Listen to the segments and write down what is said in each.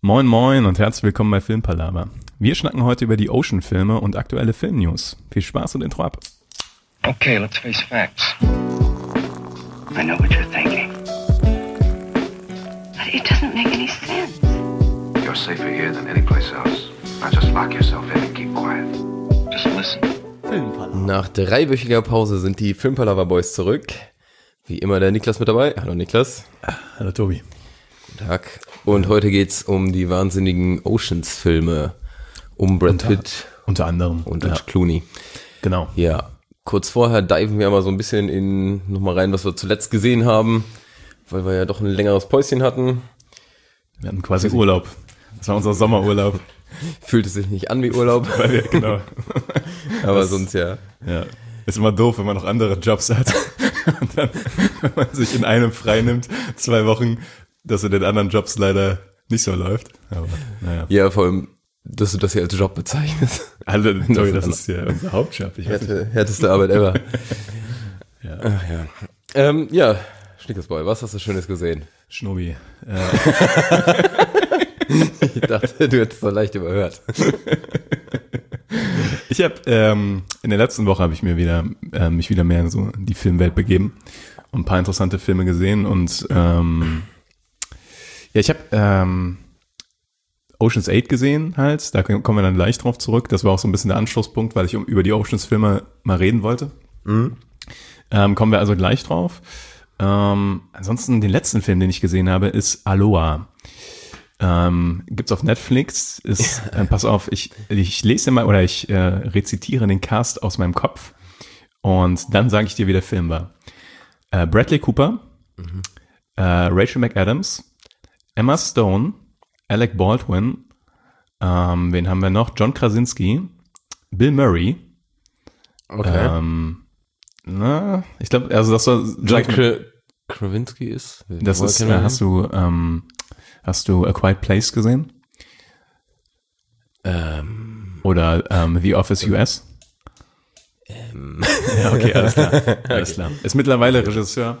Moin moin und herzlich willkommen bei Filmpalava. Wir schnacken heute über die Ocean-Filme und aktuelle Film-News. Viel Spaß und Intro ab. Okay, let's face facts. I know what you're thinking. But it doesn't make any sense. You're safer here than any place else. Now just lock yourself in and keep quiet. Just listen. Nach 3-wöchiger Pause sind die Filmpalava Boys zurück. Wie immer der Niklas mit dabei. Hallo Niklas. Hallo Tobi. Guten Tag. Und heute geht's um die wahnsinnigen Oceans-Filme. Um Brad Pitt. Unter anderem. Und George Clooney. Genau. Ja, kurz vorher diven wir mal so ein bisschen nochmal rein, was wir zuletzt gesehen haben. Weil wir ja doch ein längeres Päuschen hatten. Wir hatten quasi Urlaub. Das war unser Sommerurlaub. Fühlte sich nicht an wie Urlaub. Weil wir, genau. Aber sonst ja. Ja. Ist immer doof, wenn man noch andere Jobs hat. Und dann, wenn man sich in einem frei nimmt, 2 Wochen, dass in den anderen Jobs leider nicht so läuft. Aber naja. Ja, vor allem, dass du das hier als Job bezeichnest. Alle, Tobi, das ist ja unser Hauptjob. Ich weiß nicht. Härteste Arbeit ever. Ja. Ach ja. Ja, Schnickesboy, was hast du Schönes gesehen? Schnubi. Ich dachte, du hättest es so leicht überhört. Ich habe in der letzten Woche habe ich mir mich wieder mehr in so die Filmwelt begeben und ein paar interessante Filme gesehen und ich habe Ocean's 8 gesehen halt, da kommen wir dann gleich drauf zurück. Das war auch so ein bisschen der Anschlusspunkt, weil ich über die Oceans-Filme mal reden wollte. Mhm. Kommen wir also gleich drauf. Ansonsten den letzten Film, den ich gesehen habe, ist Aloha. Gibt's auf Netflix. Pass auf, ich lese mal oder ich rezitiere den Cast aus meinem Kopf und dann sage ich dir, wie der Film war. Bradley Cooper, Rachel McAdams, Emma Stone, Alec Baldwin, wen haben wir noch? John Krasinski, Bill Murray. Okay. Ich glaube, also das war John Krasinski ist. Das ist. Hast du A Quiet Place gesehen? Oder The Office US? Ja, okay, alles klar. Alles klar. Ist mittlerweile Regisseur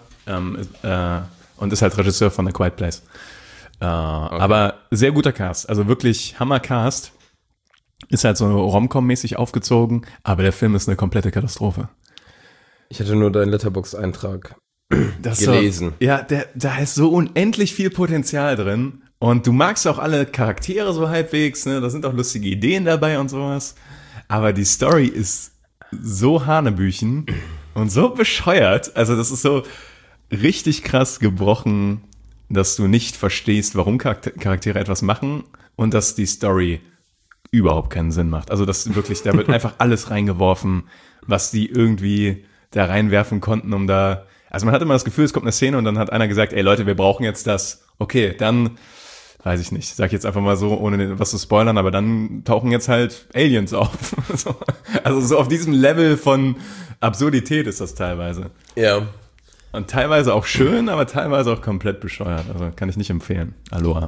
und ist halt Regisseur von A Quiet Place. Okay. Aber sehr guter Cast, also wirklich Hammer-Cast. Ist halt so Rom-Com-mäßig aufgezogen, aber der Film ist eine komplette Katastrophe. Ich hatte nur deinen Letterboxd-Eintrag gelesen. So, ja, da ist so unendlich viel Potenzial drin und du magst auch alle Charaktere so halbwegs, ne? Da sind auch lustige Ideen dabei und sowas, aber die Story ist so hanebüchen und so bescheuert, also das ist so richtig krass gebrochen, dass du nicht verstehst, warum Charaktere etwas machen und dass die Story überhaupt keinen Sinn macht. Also das wirklich, da wird einfach alles reingeworfen, was die irgendwie da reinwerfen konnten, um da. Also man hat immer das Gefühl, es kommt eine Szene und dann hat einer gesagt, ey Leute, wir brauchen jetzt das. Okay, dann, weiß ich nicht, sag ich jetzt einfach mal so, ohne was zu spoilern, aber dann tauchen jetzt halt Aliens auf. Also so auf diesem Level von Absurdität ist das teilweise. Ja. Und teilweise auch schön, aber teilweise auch komplett bescheuert. Also kann ich nicht empfehlen. Aloha.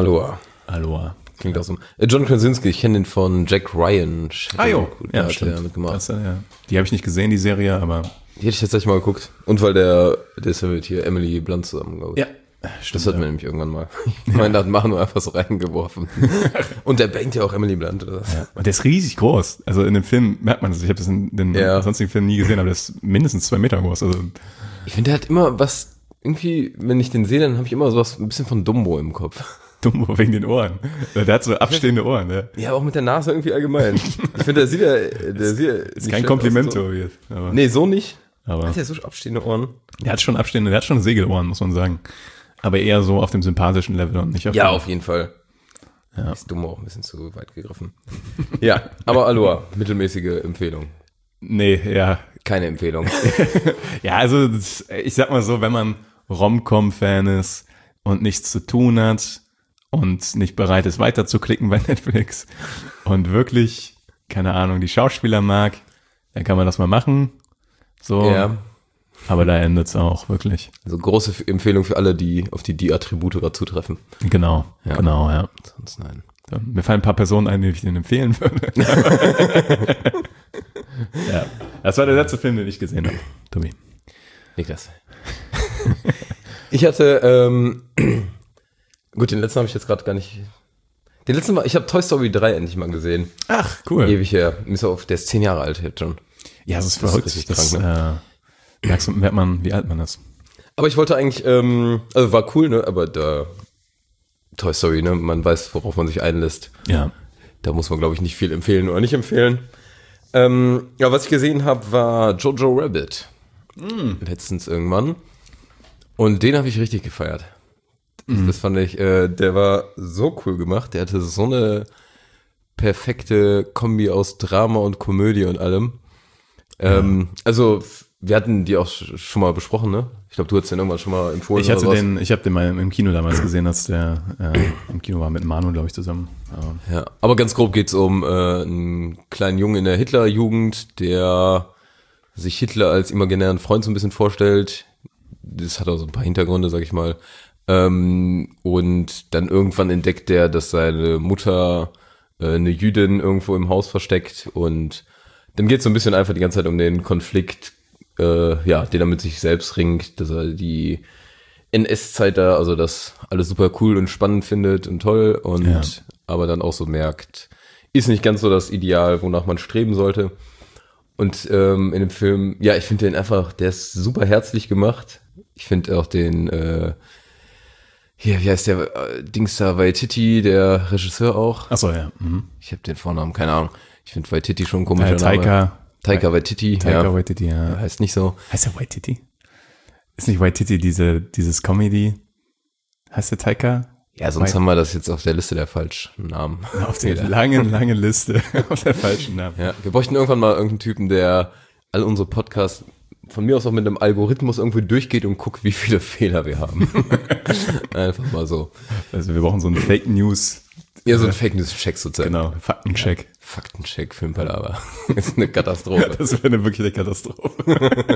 Klingt auch so. John Krasinski, ich kenne den von Jack Ryan. Ja, stimmt. Mitgemacht. Das, ja. Die habe ich nicht gesehen, die Serie, aber Die hätte ich tatsächlich mal geguckt. Und weil der ist ja mit hier Emily Blunt zusammen, glaube ich. Ja, stimmt. Das hatten wir nämlich irgendwann mal. Ich meine, da hat Manu einfach so reingeworfen. Und der bangt ja auch Emily Blunt. Oder? Ja. Und der ist riesig groß. Also in dem Film merkt man das. Ich habe das in den sonstigen Filmen nie gesehen, aber der ist mindestens 2 Meter groß. Also ich finde, der hat immer was, irgendwie, wenn ich den sehe, dann habe ich immer sowas, ein bisschen von Dumbo im Kopf. Dumbo wegen den Ohren. Der hat so abstehende Ohren, ne? Ja, auch mit der Nase irgendwie allgemein. Ich finde, der sieht ist kein Kompliment, Tobi. So. Nee, so nicht. Aber hat der so abstehende Ohren? Der hat schon Segelohren, muss man sagen. Aber eher so auf dem sympathischen Level und nicht auf Ja, auf jeden Fall. Ja. Ist Dumbo auch ein bisschen zu weit gegriffen. Ja, aber Aloha, mittelmäßige Empfehlung. Nee, ja. Keine Empfehlung. Ja, also ich sag mal so, wenn man Rom-Com-Fan ist und nichts zu tun hat und nicht bereit ist, weiterzuklicken bei Netflix und wirklich, keine Ahnung, die Schauspieler mag, dann kann man das mal machen. So. Ja. Aber da endet's auch, wirklich. Also große Empfehlung für alle, die auf die Attribute gerade zutreffen. Genau. Sonst nein. Mir fallen ein paar Personen ein, die ich denen empfehlen würde. Ja, das war der letzte Film, den ich gesehen habe, Tobi. Niklas. Ich hatte, gut, den letzten habe ich jetzt gerade gar nicht Den letzten Mal, ich habe Toy Story 3 endlich mal gesehen. Ach, cool. Ewig her. Der ist 10 Jahre alt jetzt schon. Ja, das ist Das ist verrückt. richtig Das, krank, merkt man, wie alt man ist. Aber ich wollte eigentlich, also war cool, ne? Aber da Toy Story, ne? Man weiß, worauf man sich einlässt. Ja. Da muss man, glaube ich, nicht viel empfehlen oder nicht empfehlen. Ja, was ich gesehen habe, war Jojo Rabbit. Letztens irgendwann. Und den habe ich richtig gefeiert. Das fand ich, der war so cool gemacht. Der hatte so eine perfekte Kombi aus Drama und Komödie und allem. Also, wir hatten die auch schon mal besprochen, ne? Ich glaube, du hast den irgendwann schon mal empfohlen. Ich habe den mal im Kino damals gesehen, als der im Kino war mit Manu, glaube ich, zusammen. Ja, aber ganz grob geht's um einen kleinen Jungen in der Hitlerjugend, der sich Hitler als imaginären Freund so ein bisschen vorstellt. Das hat auch so ein paar Hintergründe, sag ich mal. Und dann irgendwann entdeckt er, dass seine Mutter eine Jüdin irgendwo im Haus versteckt. Und dann geht's so ein bisschen einfach die ganze Zeit um den Konflikt, den er mit sich selbst ringt, dass er die NS-Zeit da, also das alles super cool und spannend findet und toll und aber dann auch so merkt, ist nicht ganz so das Ideal, wonach man streben sollte. Und in dem Film, ja, ich finde den einfach, der ist super herzlich gemacht. Ich finde auch den, wie heißt der Dings da, Waititi, der Regisseur auch. Ach so, ja. Mhm. Ich habe den Vornamen, keine Ahnung. Ich finde Waititi schon ein komischer Name. Taika Waititi. Taika Waititi, ja. Heißt nicht so. Heißt der Waititi? Ist nicht Waititi dieses Comedy? Heißt der Taika? Ja, sonst haben wir das jetzt auf der Liste der falschen Namen. Auf der langen Liste auf der falschen Namen. Ja, wir bräuchten irgendwann mal irgendeinen Typen, der all unsere Podcasts von mir aus auch mit einem Algorithmus irgendwie durchgeht und guckt, wie viele Fehler wir haben. Einfach mal so. Also wir brauchen so einen Fake News. Ja, so ein Fake News Check sozusagen. Genau, Faktencheck. Ja, Faktencheck, Filmpalava. Das ist eine Katastrophe. Das wäre wirklich eine Katastrophe.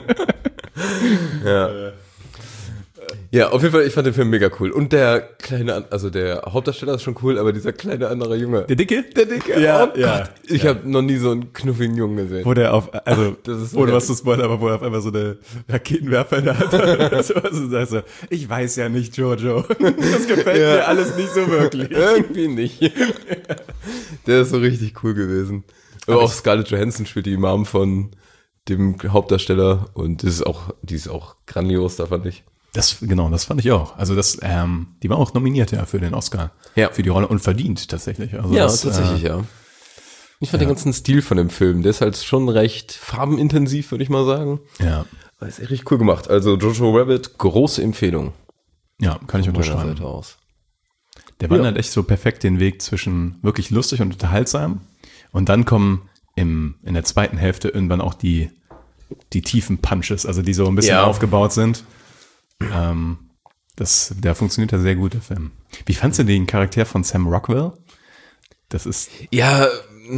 Ja. Ja, auf jeden Fall, ich fand den Film mega cool. Und der kleine, also der Hauptdarsteller ist schon cool, aber dieser kleine andere Junge. Der Dicke? Der Dicke, Ja, oh ja. Gott. Ich habe noch nie so einen knuffigen Jungen gesehen. Wo der Das ist so ohne was zu spoilern, aber wo er auf einmal so eine Raketenwerfer in der Hand hat. so sagst du, ich weiß ja nicht, Jojo. Das gefällt mir alles nicht so wirklich. Irgendwie nicht. Der ist so richtig cool gewesen. Aber auch Scarlett Johansson spielt die Mom von dem Hauptdarsteller und die ist auch grandios, da fand ich. Das fand ich auch. Also die war auch nominiert ja für den Oscar. Ja. Für die Rolle und verdient tatsächlich. Also Ja, das, tatsächlich, ja. Ich fand den ganzen Stil von dem Film, der ist halt schon recht farbenintensiv, würde ich mal sagen. Ja. Aber ist echt richtig cool gemacht. Also Jojo Rabbit, große Empfehlung. Ja, kann ich Von meiner unterschreiben. Seite aus. Der wandert echt so perfekt den Weg zwischen wirklich lustig und unterhaltsam. Und dann kommen in der zweiten Hälfte irgendwann auch die tiefen Punches, also die so ein bisschen aufgebaut sind. Der funktioniert ja sehr gut, der Film. Wie fandst du den Charakter von Sam Rockwell? Das ist... Ja,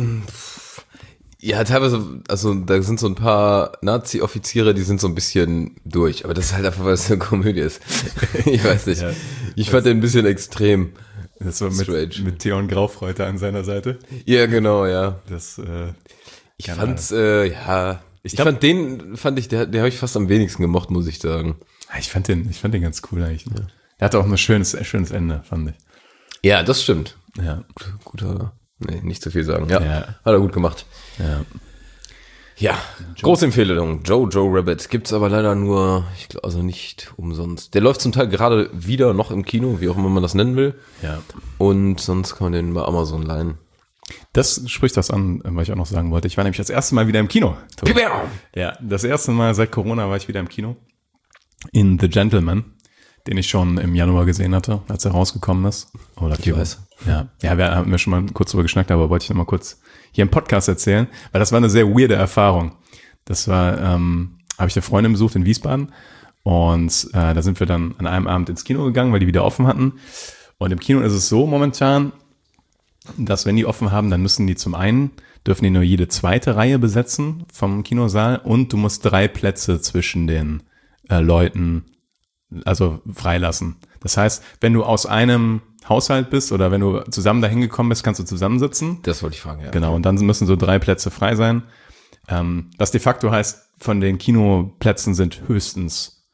teilweise, also da sind so ein paar Nazi-Offiziere, die sind so ein bisschen durch, aber das ist halt einfach, weil es eine Komödie ist. Ich weiß nicht. Ja, ich fand den ein bisschen extrem. Das war mit Theon Graufreuter an seiner Seite. Ja, genau, ja. Das, ich fand's, den habe ich fast am wenigsten gemocht, muss ich sagen. Ich fand den ganz cool eigentlich. Ne? Er hatte auch ein schönes Ende, fand ich. Ja, das stimmt. Ja. Nicht zu viel sagen. Ja, ja. Hat er gut gemacht. Ja. Ja, große Empfehlung. Jojo Rabbit gibt's aber leider nur, ich glaube, also nicht umsonst. Der läuft zum Teil gerade wieder noch im Kino, wie auch immer man das nennen will. Ja. Und sonst kann man den bei Amazon leihen. Das spricht das an, was ich auch noch sagen wollte. Ich war nämlich das erste Mal wieder im Kino. Ja, das erste Mal seit Corona war ich wieder im Kino. In The Gentleman, den ich schon im Januar gesehen hatte, als er rausgekommen ist. Oder ich weiß. Ja, wir haben ja schon mal kurz drüber geschnackt, aber wollte ich noch mal kurz hier im Podcast erzählen, weil das war eine sehr weirde Erfahrung. Das war, habe ich eine Freundin besucht in Wiesbaden und da sind wir dann an einem Abend ins Kino gegangen, weil die wieder offen hatten. Und im Kino ist es so momentan, dass wenn die offen haben, dann dürfen die nur jede zweite Reihe besetzen vom Kinosaal und du musst 3 Plätze zwischen den Leuten also freilassen. Das heißt, wenn du aus einem Haushalt bist oder wenn du zusammen dahin gekommen bist, kannst du zusammensitzen. Das wollte ich fragen, ja. Genau, und dann müssen so 3 Plätze frei sein. Was de facto heißt, von den Kinoplätzen sind höchstens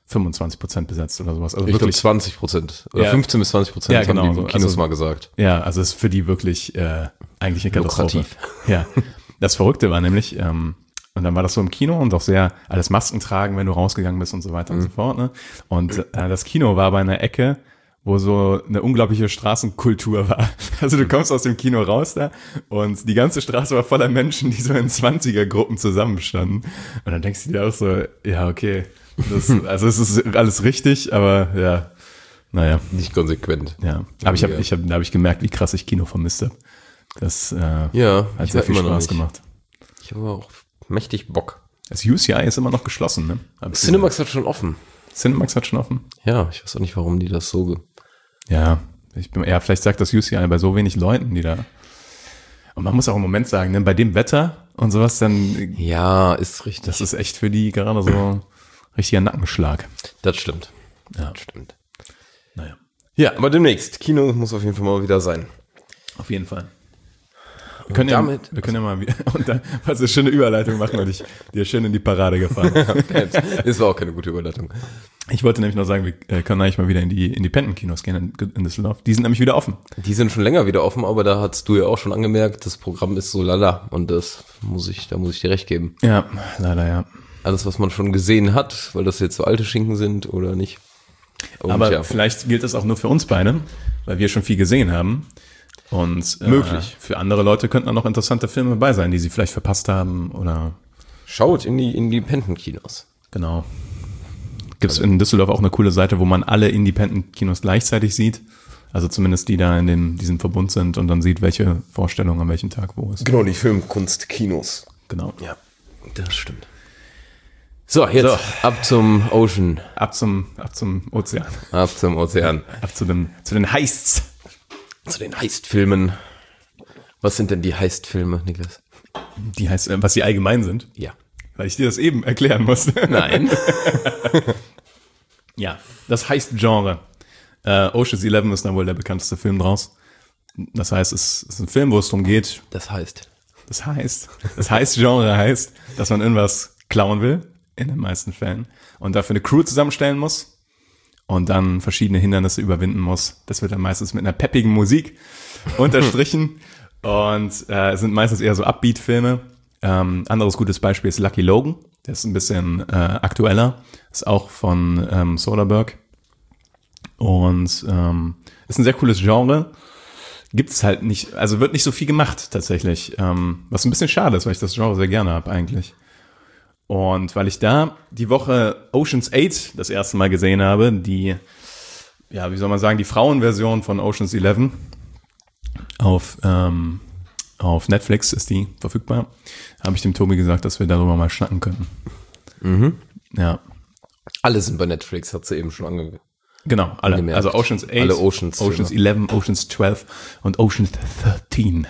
25% besetzt oder sowas. Also Ich glaube wirklich, 20% oder Ja. 15 bis 20% Ja, haben genau, die so. Kinos Also- mal gesagt. ja, also ist für die wirklich eigentlich eine Katastrophe. Lukrativ. Ja, das Verrückte war nämlich, und dann war das so im Kino und auch sehr alles Masken tragen, wenn du rausgegangen bist und so weiter und so fort. Ne? Und das Kino war bei einer Ecke, wo so eine unglaubliche Straßenkultur war. Also du kommst aus dem Kino raus da und die ganze Straße war voller Menschen, die so in 20er-Gruppen zusammenstanden. Und dann denkst du dir auch so, ja, okay, also es ist alles richtig, aber ja, naja, Nicht konsequent. ja. Aber da hab ich gemerkt, wie krass ich Kino vermisst habe. Das Ja, hat ich sehr war viel immer noch Spaß nicht. gemacht. Ich habe auch mächtig Bock. Das UCI ist immer noch geschlossen, ne? Cinemax hat schon offen. Cinemax hat schon offen. Ja, ich weiß auch nicht, warum die das so... Ja, vielleicht sagt das UCI bei so wenig Leuten, die da. Und man muss auch im Moment sagen, ne, bei dem Wetter und sowas, dann, Ja, ist richtig. das ist echt für die gerade so richtiger Nackenschlag. Das stimmt. Ja. Das stimmt. Naja. Ja, aber demnächst. Kino muss auf jeden Fall mal wieder sein. Auf jeden Fall. Wir können ja mal wieder, und dann, was eine schöne Überleitung machen und dir schön in die Parade gefahren. Das war auch keine gute Überleitung. Ich wollte nämlich noch sagen, wir können eigentlich mal wieder in die Independent-Kinos gehen in Düsseldorf. Die sind nämlich wieder offen. Die sind schon länger wieder offen, aber da hast du ja auch schon angemerkt, das Programm ist so lala und da muss ich dir recht geben. Ja, leider ja. Alles, was man schon gesehen hat, weil das jetzt so alte Schinken sind oder nicht. Und Aber ja, vielleicht gilt das auch nur für uns beide, weil wir schon viel gesehen haben. Und Möglich. Für andere Leute könnten auch noch interessante Filme dabei sein, die sie vielleicht verpasst haben oder schaut in die Independent-Kinos. genau. Gibt es in Düsseldorf auch eine coole Seite, wo man alle Independent-Kinos gleichzeitig sieht. Also zumindest die da in diesem Verbund sind und dann sieht, welche Vorstellung an welchem Tag wo ist. Genau, die Filmkunst-Kinos. Genau. Ja, das stimmt. So, jetzt ab zum Ocean. Ab zum Ozean. Ab zum Ozean. Ab zu den Heists. Zu den Heist-Filmen. Was sind denn die Heist-Filme, Niklas? Die heißt, was sie allgemein sind, Ja. weil ich dir das eben erklären musste. Nein. Ja, das heißt Genre. Ocean's 11 ist dann wohl der bekannteste Film draus. Das heißt, es ist ein Film, wo es darum geht, Das heißt. Genre heißt, dass man irgendwas klauen will, in den meisten Fällen, und dafür eine Crew zusammenstellen muss und dann verschiedene Hindernisse überwinden muss. Das wird dann meistens mit einer peppigen Musik unterstrichen und es sind meistens eher so Upbeat-Filme. Anderes gutes Beispiel ist Lucky Logan. Der ist ein bisschen aktueller. Ist auch von Soderbergh. Und ist ein sehr cooles Genre. Gibt es halt nicht, also wird nicht so viel gemacht tatsächlich. Was ein bisschen schade ist, weil ich das Genre sehr gerne habe eigentlich. Und weil ich da die Woche Ocean's 8 das erste Mal gesehen habe, die, ja, wie soll man sagen, die Frauenversion von Ocean's 11 auf Netflix ist die verfügbar, habe ich dem Tobi gesagt, dass wir darüber mal schnacken können. Mhm. Ja, Alle sind bei Netflix, hat sie eben schon angegeben. genau, alle. Angemerkt. Also Ocean's 8, Alle Oceans Ocean's Filme. 11, Ocean's 12 und Ocean's 13.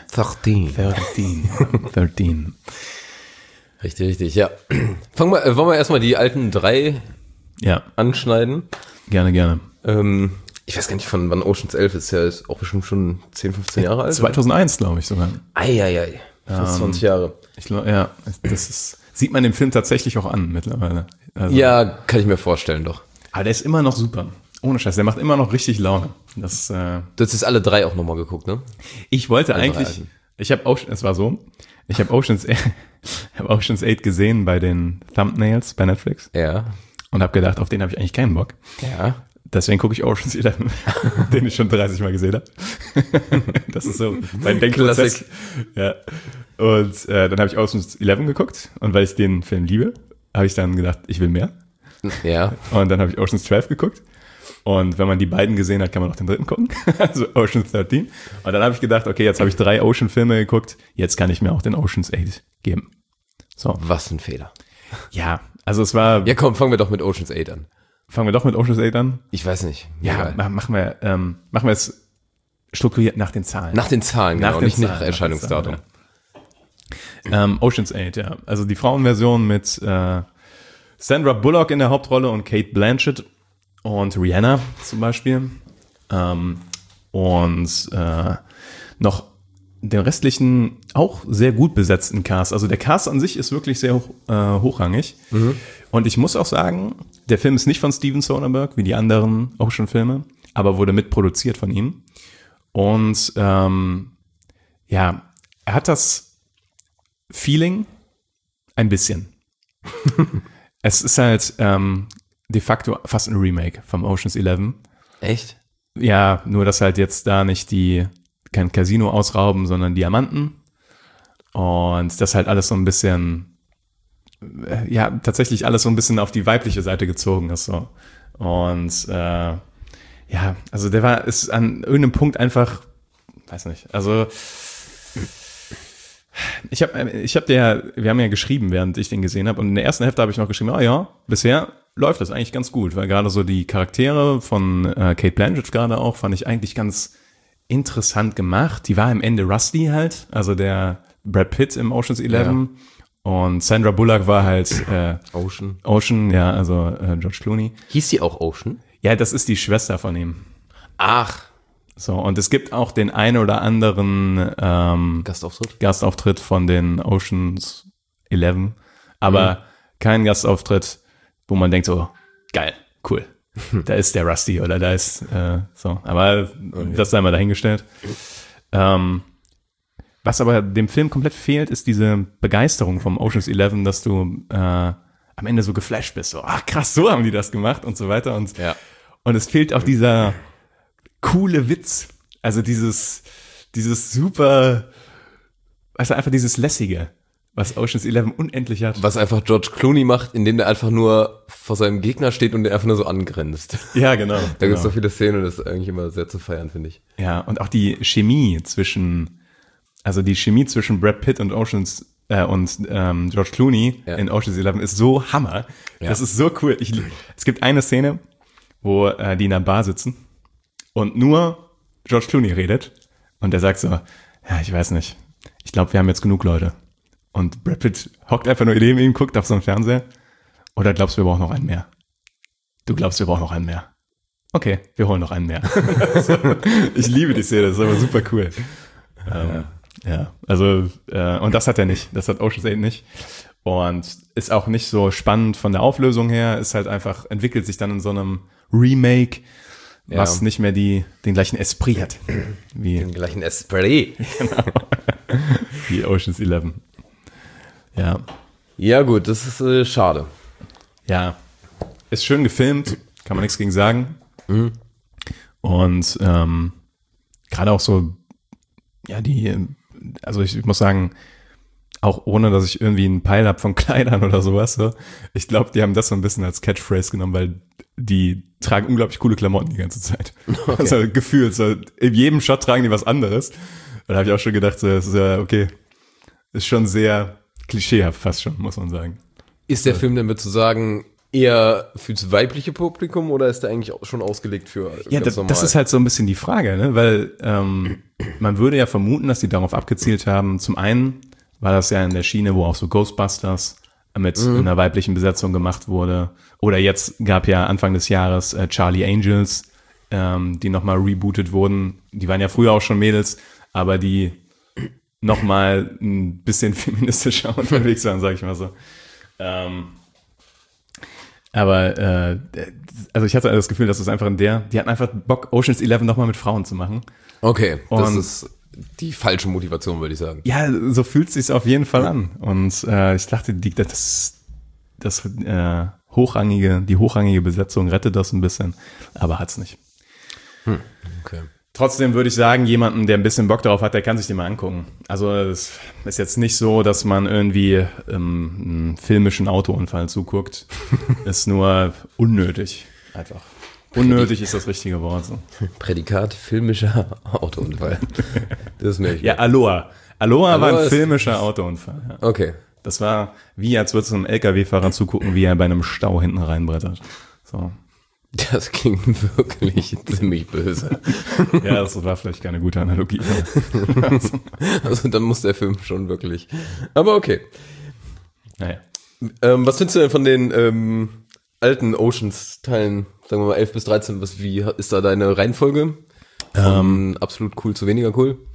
13. Richtig, ja. Wollen wir erstmal die alten 3 Ja, anschneiden? gerne. Ich weiß gar nicht, von wann Ocean's 11 ist. Ja, ist auch bestimmt schon 10, 15 Jahre alt. 2001, glaube ich sogar. Eieiei. Fast 20 Jahre. Ich glaube, ja, sieht man den Film tatsächlich auch an mittlerweile. Also, Ja, kann ich mir vorstellen, doch. aber der ist immer noch super. Ohne Scheiß, der macht immer noch richtig Laune. Du hast jetzt alle 3 auch nochmal geguckt, ne? Ich wollte Alle eigentlich, alten. ich habe Ocean's 8 gesehen bei den Thumbnails bei Netflix Ja. und habe gedacht, auf den habe ich eigentlich keinen Bock. Ja. Deswegen gucke ich Ocean's 11, den ich schon 30 Mal gesehen habe. Das ist so mein Denkprozess. Klassik. Ja. Und dann habe ich Ocean's 11 geguckt und weil ich den Film liebe, habe ich dann gedacht, ich will mehr. Ja. Und dann habe ich Ocean's 12 geguckt. Und wenn man die beiden gesehen hat, kann man auch den dritten gucken. Also Ocean's 13. Und dann habe ich gedacht, okay, jetzt habe ich 3 Ocean-Filme geguckt. Jetzt kann ich mir auch den Ocean's 8 geben. So. Was ein Fehler. Ja, also es war... Ja, komm, fangen wir doch mit Ocean's 8 an. Fangen wir doch mit Ocean's 8 an. Ich weiß nicht. Ja, Egal. machen wir es strukturiert nach den Zahlen. Nach den Zahlen, Nach genau, den nicht Zahlen, nach nach den Erscheinungsdatum. Zahlen, Ocean's 8, ja. Also die Frauenversion mit Sandra Bullock in der Hauptrolle und Kate Blanchett und Rihanna zum Beispiel. Und noch den restlichen auch sehr gut besetzten Cast. Also der Cast an sich ist wirklich sehr hochrangig. Und ich muss auch sagen, der Film ist nicht von Steven Soderbergh, wie die anderen Ocean-Filme, aber wurde mitproduziert von ihm. Und er hat das Feeling ein bisschen. Es ist halt de facto fast ein Remake vom Ocean's 11. Echt? Ja, nur dass halt jetzt da nicht kein Casino ausrauben, sondern Diamanten. Und das halt alles so ein bisschen, tatsächlich alles so ein bisschen auf die weibliche Seite gezogen ist so. Und also ist an irgendeinem Punkt einfach, weiß nicht, also wir haben ja geschrieben, während ich den gesehen habe, und in der ersten Hälfte habe ich noch geschrieben, bisher läuft das eigentlich ganz gut, weil gerade so die Charaktere von Cate Blanchett gerade auch, fand ich eigentlich ganz interessant gemacht. Die war am Ende Rusty halt, also der Brad Pitt im Ocean's 11. Ja. Und Sandra Bullock war halt Ocean, ja, also George Clooney. Hieß sie auch Ocean? Ja, das ist die Schwester von ihm. Ach. So, und es gibt auch den einen oder anderen Gastauftritt von den Ocean's 11, aber kein Gastauftritt, wo man denkt so, geil, cool, da ist der Rusty oder da ist so, aber das sei mal dahingestellt. Was aber dem Film komplett fehlt, ist diese Begeisterung vom Ocean's 11, dass du am Ende so geflasht bist, so, ach krass, so haben die das gemacht und so weiter und es fehlt auch dieser coole Witz, also dieses super, also einfach dieses Lässige, was Ocean's 11 unendlich hat. Was einfach George Clooney macht, indem der einfach nur vor seinem Gegner steht und der einfach nur so angrinst. Ja, genau. Da gibt es so viele Szenen und das ist eigentlich immer sehr zu feiern, finde ich. Ja, und auch die Chemie zwischen Brad Pitt und George Clooney in Ocean's 11 ist so Hammer. Ja. Das ist so cool. Es gibt eine Szene, wo die in der Bar sitzen und nur George Clooney redet und der sagt so, ja, ich weiß nicht, ich glaube, wir haben jetzt genug Leute. Und Brad Pitt hockt einfach nur neben ihm, guckt auf so einen Fernseher. Oder glaubst du, wir brauchen noch einen mehr? Du glaubst, wir brauchen noch einen mehr. Okay, wir holen noch einen mehr. Ich liebe die Szene, das ist aber super cool. Und das hat er nicht. Das hat Ocean's 8 nicht. Und ist auch nicht so spannend von der Auflösung her. Ist halt einfach, entwickelt sich dann in so einem Remake, was nicht mehr den gleichen Esprit hat. Den gleichen Esprit. Genau. Wie Ocean's 11. Ja. Ja, gut, das ist schade. Ja. Ist schön gefilmt, kann man nichts gegen sagen. Und gerade auch so, ja, also ich muss sagen, auch ohne, dass ich irgendwie einen Peil habe von Kleidern oder sowas, so, ich glaube, die haben das so ein bisschen als Catchphrase genommen, weil die tragen unglaublich coole Klamotten die ganze Zeit. Okay. Also gefühlt, so in jedem Shot tragen die was anderes. Und da habe ich auch schon gedacht, so, das ist ja, okay, ist schon sehr klischeehaft fast schon, muss man sagen. Ist der Film denn, würdest du sagen, eher fürs weibliche Publikum oder ist der eigentlich auch schon ausgelegt für ganz normal? Das ist halt so ein bisschen die Frage, ne? Weil man würde ja vermuten, dass die darauf abgezielt haben. Zum einen war das ja in der Schiene, wo auch so Ghostbusters mit einer weiblichen Besetzung gemacht wurde. Oder jetzt gab ja Anfang des Jahres Charlie Angels, die nochmal rebootet wurden. Die waren ja früher auch schon Mädels, aber die nochmal ein bisschen feministischer unterwegs waren, sag ich mal so. Also ich hatte das Gefühl, dass es einfach die hatten einfach Bock, Ocean's 11 nochmal mit Frauen zu machen. Okay, das ist die falsche Motivation, würde ich sagen. Ja, so fühlt es sich auf jeden Fall an. Und ich dachte, die hochrangige Besetzung rettet das ein bisschen, aber hat's nicht. Okay. Trotzdem würde ich sagen, jemanden, der ein bisschen Bock darauf hat, der kann sich den mal angucken. Also es ist jetzt nicht so, dass man irgendwie einen filmischen Autounfall zuguckt. Ist nur unnötig. Einfach. Unnötig ist das richtige Wort. So. Prädikat filmischer Autounfall. Das merke ich. Ja, Aloha. Aloha war ein filmischer Autounfall. Ja. Okay. Das war wie, als würdest du einem LKW-Fahrer zugucken, wie er bei einem Stau hinten reinbrettert. So. Das klingt wirklich ziemlich böse. Ja, das war vielleicht keine gute Analogie. Also dann muss der Film schon wirklich. Aber okay. Naja. Was findest du denn von den alten Oceans-Teilen, sagen wir mal 11 bis 13, wie ist da deine Reihenfolge? Von absolut cool zu weniger cool?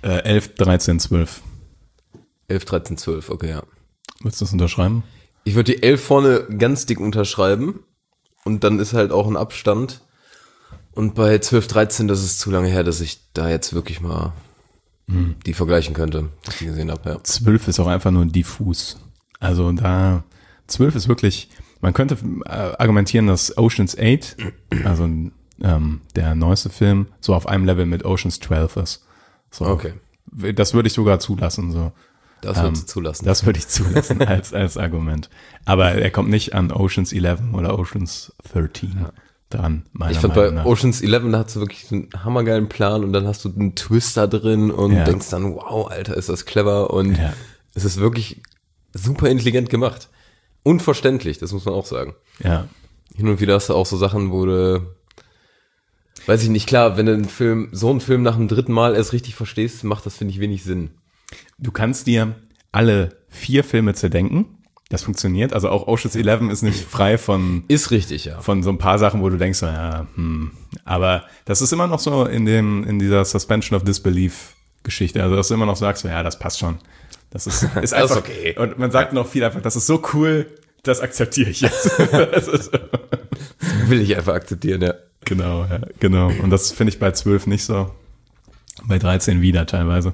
11, 13, 12. 11, 13, 12, okay, ja. Würdest du das unterschreiben? Ich würde die 11 vorne ganz dick unterschreiben und dann ist halt auch ein Abstand. Und bei 12, 13, das ist zu lange her, dass ich da jetzt wirklich mal die vergleichen könnte, was ich gesehen habe, ja. 12 ist auch einfach nur diffus. Also 12 ist wirklich, man könnte argumentieren, dass Ocean's 8, also der neueste Film, so auf einem Level mit Ocean's 12 ist. So. Okay. Das würde ich sogar zulassen, so. Das würdest du zulassen. Das würde ich zulassen als Argument. Aber er kommt nicht an Ocean's 11 oder Ocean's 13 dran, meiner Ich fand Meinung bei nach. Ocean's 11, da hast du wirklich einen hammergeilen Plan und dann hast du einen Twist da drin und denkst dann, wow, Alter, ist das clever und es ist wirklich super intelligent gemacht. Unverständlich, das muss man auch sagen. Ja. Hin und wieder hast du auch so Sachen, wo du, weiß ich nicht, klar, wenn du so einen Film nach dem dritten Mal erst richtig verstehst, macht das, finde ich, wenig Sinn. Du kannst dir alle 4 Filme zerdenken. Das funktioniert. Also auch Ocean's 11 ist nicht frei von Ist richtig, ja. von so ein paar Sachen, wo du denkst, so, aber das ist immer noch so in dieser Suspension of Disbelief Geschichte. Also dass du immer noch sagst, so, ja, das passt schon. Das ist einfach okay. Und man sagt noch viel einfach, das ist so cool, das akzeptiere ich jetzt. Das ist, Will ich einfach akzeptieren, ja. genau. Und das finde ich bei 12 nicht so. Bei 13 wieder teilweise.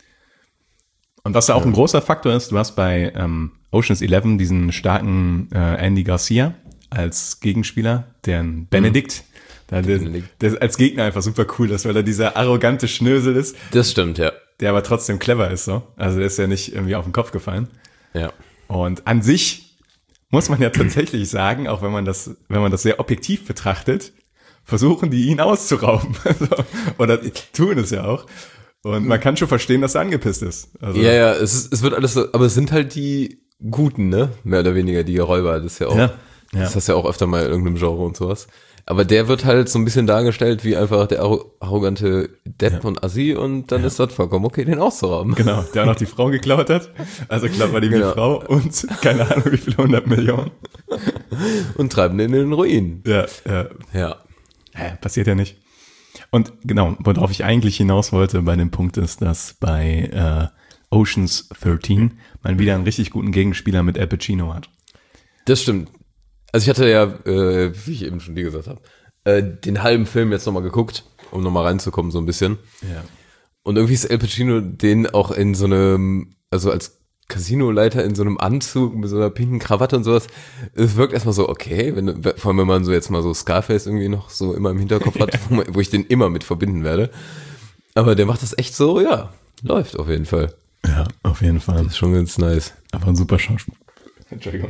Und was da auch ein großer Faktor ist, du hast bei Ocean's 11 diesen starken Andy Garcia als Gegenspieler, den Benedict, der als Gegner einfach super cool ist, weil er dieser arrogante Schnösel ist, Das stimmt, ja. der aber trotzdem clever ist, so. Also der ist ja nicht irgendwie auf den Kopf gefallen. Ja. Und an sich muss man ja tatsächlich sagen, auch wenn man das sehr objektiv betrachtet, versuchen die ihn auszurauben. Oder tun es ja auch. Und man kann schon verstehen, dass er angepisst ist. Also, Ja, es wird alles so, aber es sind halt die Guten, ne? Mehr oder weniger die Räuber, das ist ja auch, das hast du ja auch öfter mal in irgendeinem Genre und sowas. Aber der wird halt so ein bisschen dargestellt wie einfach der arrogante Depp und Assi und dann ist das vollkommen okay, den auszurauben. Genau, der auch noch die Frau geklaut hat. Also klappert ihm die Frau und keine Ahnung wie viele 100 Millionen. Und treiben den in den Ruin. Ja. Passiert ja nicht. Und genau, worauf ich eigentlich hinaus wollte bei dem Punkt ist, dass bei Ocean's 13 man wieder einen richtig guten Gegenspieler mit Al Pacino hat. Das stimmt. Also ich hatte ja, wie ich eben schon dir gesagt habe, den halben Film jetzt nochmal geguckt, um nochmal reinzukommen so ein bisschen. Ja. Und irgendwie ist Al Pacino den auch in so einem, also als Casinoleiter in so einem Anzug mit so einer pinken Krawatte und sowas. Es wirkt erstmal so, okay, vor allem wenn man so jetzt mal so Scarface irgendwie noch so immer im Hinterkopf hat, wo ich den immer mit verbinden werde. Aber der macht das echt so, ja, läuft auf jeden Fall. Ja, auf jeden Fall. Das ist schon ganz nice. Aber ein super Schauspieler. Entschuldigung.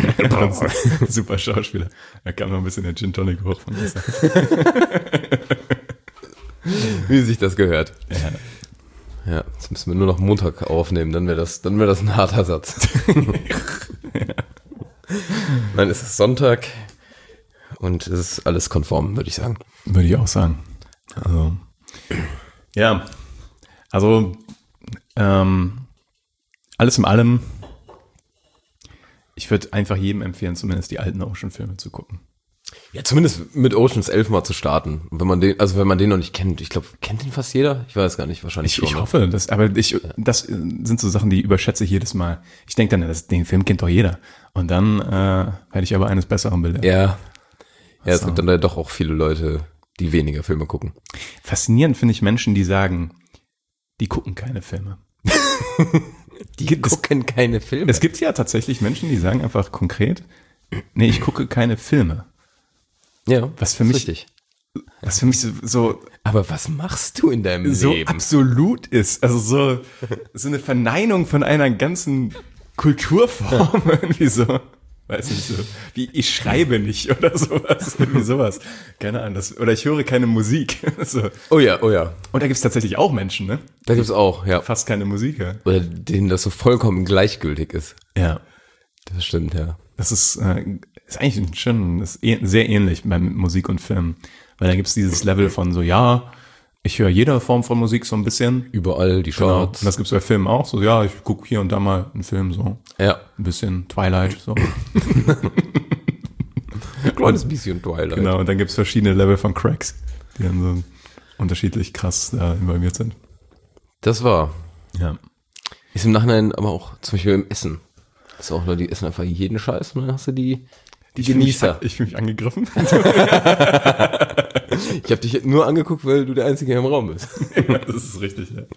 Super Schauspieler. Da kam noch ein bisschen der Gin Tonic hoch von der Seite. Wie sich das gehört. Ja, jetzt müssen wir nur noch Montag aufnehmen, dann wäre das ein harter Satz. Nein, es ist Sonntag und es ist alles konform, würde ich sagen. Würde ich auch sagen. Also, ja. Also, alles in allem, ich würde einfach jedem empfehlen, zumindest die alten Ocean-Filme zu gucken. Ja, zumindest mit Ocean's 11 mal zu starten. Und wenn man den noch nicht kennt, ich glaube, kennt den fast jeder? Ich weiß gar nicht, wahrscheinlich schon. Ich hoffe, das sind so Sachen, die überschätze ich jedes Mal. Ich denke dann, den Film kennt doch jeder. Und dann werde ich aber eines Besseren belehrt. Ja, es gibt dann ja doch auch viele Leute, die weniger Filme gucken. Faszinierend finde ich Menschen, die sagen, die gucken keine Filme. Die gucken keine Filme. Es gibt ja tatsächlich Menschen, die sagen einfach konkret, nee, ich gucke keine Filme. Ja, was für mich so aber was machst du in deinem so Leben? Absolut ist. Also so eine Verneinung von einer ganzen Kulturform irgendwie so. Weiß nicht, so wie ich schreibe nicht oder sowas. Irgendwie sowas. Keine Ahnung. Oder ich höre keine Musik. So. Oh ja. Und da gibt's tatsächlich auch Menschen, ne? Da gibt's auch, ja. Fast keine Musik hören. Oder denen das so vollkommen gleichgültig ist. Ja. Das stimmt, ja. Das ist eigentlich sehr ähnlich bei Musik und Film. Weil da gibt's dieses Level von so, ja, ich höre jede Form von Musik so ein bisschen. Überall die Genau. Charts. Und das gibt's bei Filmen auch. So, ja, ich gucke hier und da mal einen Film so. Ja. Ein bisschen Twilight, so. Kleines bisschen Twilight. Genau, und dann gibt's verschiedene Level von Cracks, die dann so unterschiedlich krass involviert sind. Das war. Ja. Ist im Nachhinein aber auch zum Beispiel im Essen. Das ist auch Leute, die essen einfach jeden Scheiß und dann hast du die Genießer. Ich fühle mich angegriffen. Ich habe dich nur angeguckt, weil du der Einzige im Raum bist. Ja, das ist richtig, ja.